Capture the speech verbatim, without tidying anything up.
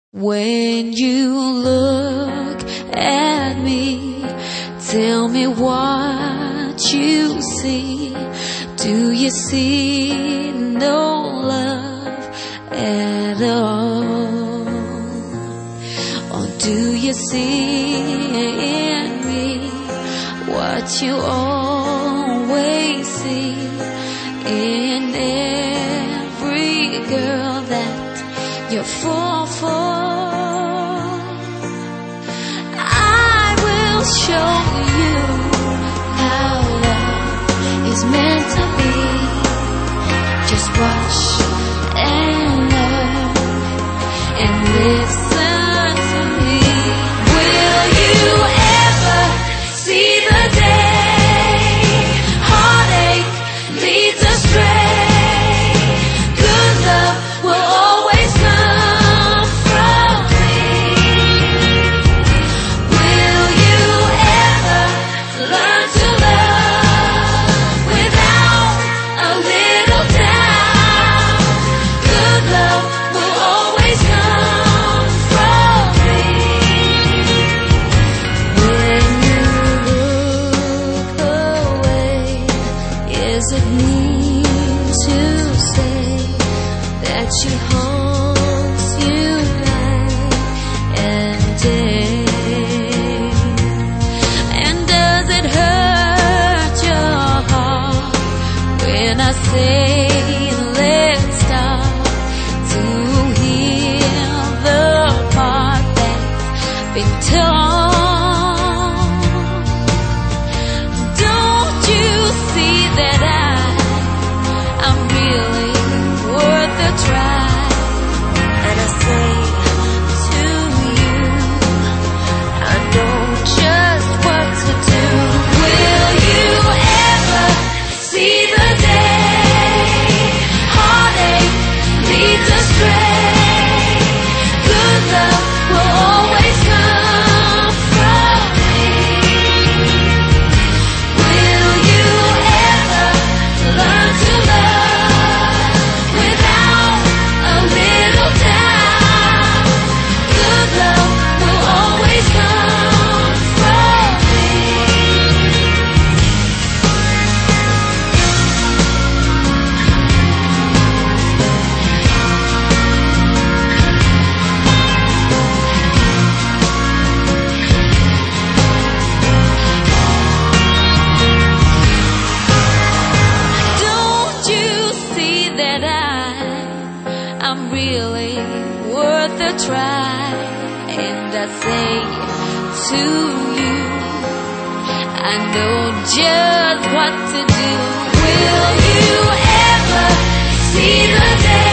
When you look at me, tell me what you see. Do you see no love at all? Or do you see in me what you always see in every girl that you fall for? I will show you how love is meant to be. Just watch and learn and listen to me. Will you ever see the day heartache leads astray? Good love will always come from me. Will you ever learn to love without a little doubt? Good love will always come from me. When you look away, is it mean to say that she haunts you night and day? And does it hurt your heart when I say let's start to heal the part that's been torn? Don't you see that I, I'm really worth a try? And I say to you, I know just what to do. Will you ever see the day heartache leads astray? Good love will always come from me. Will you ever learn to love without a little doubt? Good love will always come from me. Don't you see that I, I'm really worth a try? And I say to you, I know just what to do. Will you ever see the day